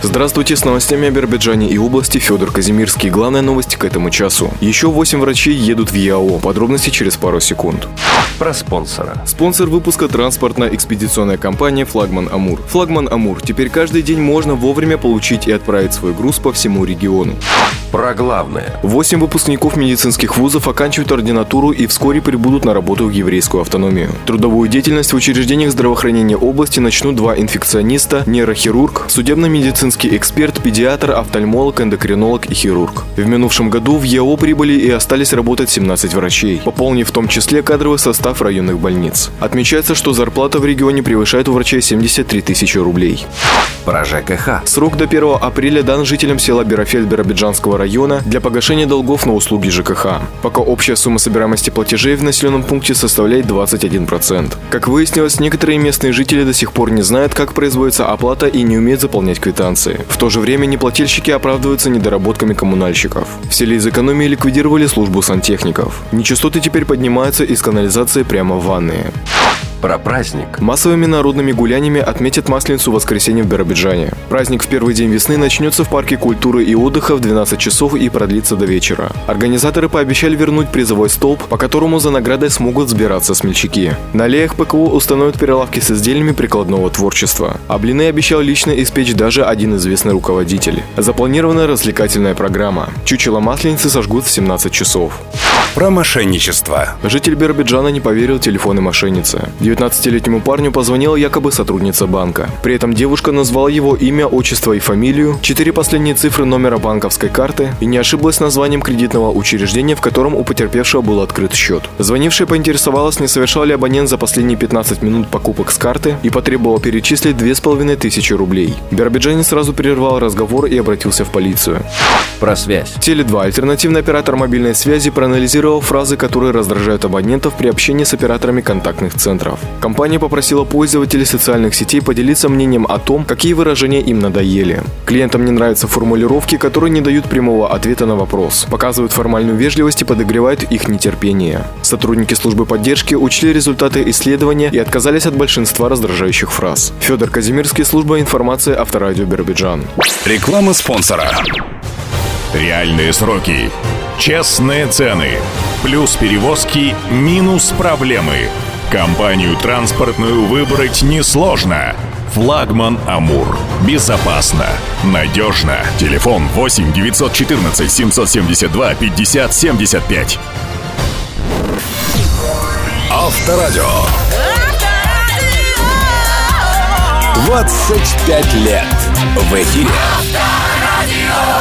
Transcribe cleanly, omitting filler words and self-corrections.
Здравствуйте, с новостями о Биробиджане и области Федор Казимирский. Главная новость к этому часу. Еще 8 врачей едут в ЯО. Подробности через пару секунд. Про спонсора. Спонсор выпуска — транспортно-экспедиционная компания «Флагман Амур». «Флагман Амур» — теперь каждый день можно вовремя получить и отправить свой груз по всему региону. Про главное. 8 выпускников медицинских вузов оканчивают ординатуру и вскоре прибудут на работу в еврейскую автономию. Трудовую деятельность в учреждениях здравоохранения области начнут 2 инфекциониста, нейрохирург, судебно-медицинский эксперт, педиатр, офтальмолог, эндокринолог и хирург. В минувшем году в ЯО прибыли и остались работать 17 врачей, пополнив в том числе кадровый состав районных больниц. Отмечается, что зарплата в регионе превышает у врачей 73 тысячи рублей. Про ЖКХ. Срок до 1 апреля дан жителям села Бирофельд Биробиджанского района для погашения долгов на услуги ЖКХ. Пока общая сумма собираемости платежей в населенном пункте составляет 21%. Как выяснилось, некоторые местные жители до сих пор не знают, как производится оплата и не умеют заполнять квитанции. В то же время неплательщики оправдываются недоработками коммунальщиков. В селе из экономии ликвидировали службу сантехников. Нечистоты теперь поднимаются из канализации прямо в ванные. Про праздник. Массовыми народными гуляниями отметят Масленицу в воскресенье в Биробиджане. Праздник в первый день весны начнется в парке культуры и отдыха в 12 часов и продлится до вечера. Организаторы пообещали вернуть призовой столб, по которому за наградой смогут взбираться смельчаки. На аллеях ПКО установят прилавки с изделиями прикладного творчества. А блины обещал лично испечь даже один известный руководитель. Запланирована развлекательная программа. Чучело Масленицы сожгут в 17 часов. Про мошенничество. Житель Биробиджана не поверил телефонной мошеннице. 19-летнему парню позвонила якобы сотрудница банка. При этом девушка назвала его имя, отчество и фамилию, 4 последние цифры номера банковской карты и не ошиблась названием кредитного учреждения, в котором у потерпевшего был открыт счет. Звонившая поинтересовалась, не совершал ли абонент за последние 15 минут покупок с карты и потребовал перечислить 2500 рублей. Биробиджанин сразу прервал разговор и обратился в полицию. Про связь. Теле2, альтернативный оператор мобильной связи, проанализировал фразы, которые раздражают абонентов при общении с операторами контактных центров. Компания попросила пользователей социальных сетей поделиться мнением о том, какие выражения им надоели. Клиентам не нравятся формулировки, которые не дают прямого ответа на вопрос, показывают формальную вежливость и подогревают их нетерпение. Сотрудники службы поддержки учли результаты исследования и отказались от большинства раздражающих фраз. Федор Казимирский, служба информации, Авторадио Биробиджан. Реклама спонсора. Реальные сроки, честные цены, плюс перевозки, минус проблемы. Компанию транспортную выбрать несложно. «Флагман Амур». Безопасно, надежно. Телефон 8 914 772 50 75. Авторадио. 25 лет в эфире.